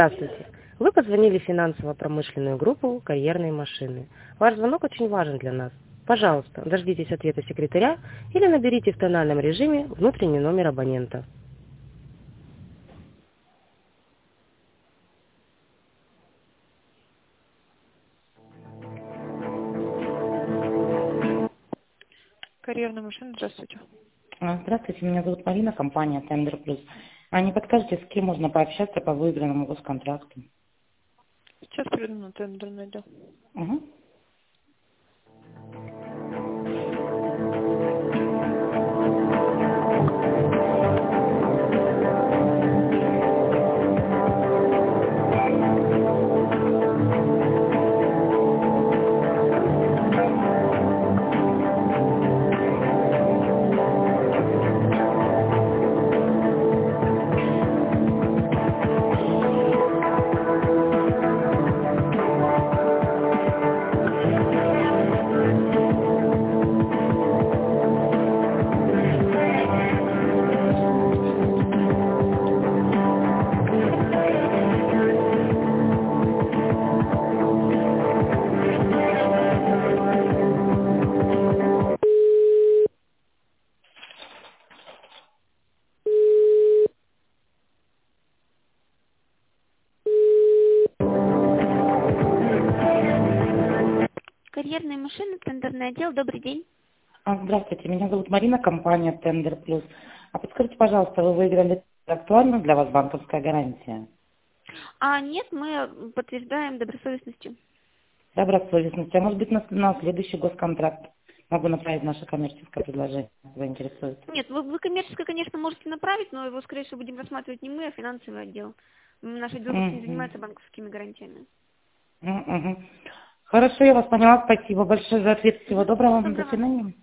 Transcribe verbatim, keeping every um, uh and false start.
Здравствуйте. Вы позвонили в финансово-промышленную группу «Карьерные машины». Ваш звонок очень важен для нас. Пожалуйста, дождитесь ответа секретаря или наберите в тональном режиме внутренний номер абонента. Карьерная машина, здравствуйте. А, Здравствуйте, меня зовут Марина, компания Тендер Плюс. А не подскажете, с кем можно пообщаться по выигранному госконтракту? Сейчас приду на тендер найду. Угу. Карьерные машины, тендерный отдел, добрый день. А, Здравствуйте, меня зовут Марина, компания Тендер Плюс. А подскажите, пожалуйста, вы выиграли актуальна для вас банковская гарантия? А нет, мы подтверждаем добросовестностью. Добросовестность. А может быть, на, на следующий госконтракт могу направить наше коммерческое предложение, заинтересует? Нет, вы, вы коммерческое, конечно, можете направить, но его, скорее всего, будем рассматривать не мы, а финансовый отдел. Наш отдел не Угу. занимается банковскими гарантиями. Угу. Хорошо, я вас поняла. Спасибо большое за ответ. Всего Мгм. доброго. До Доброго. свидания.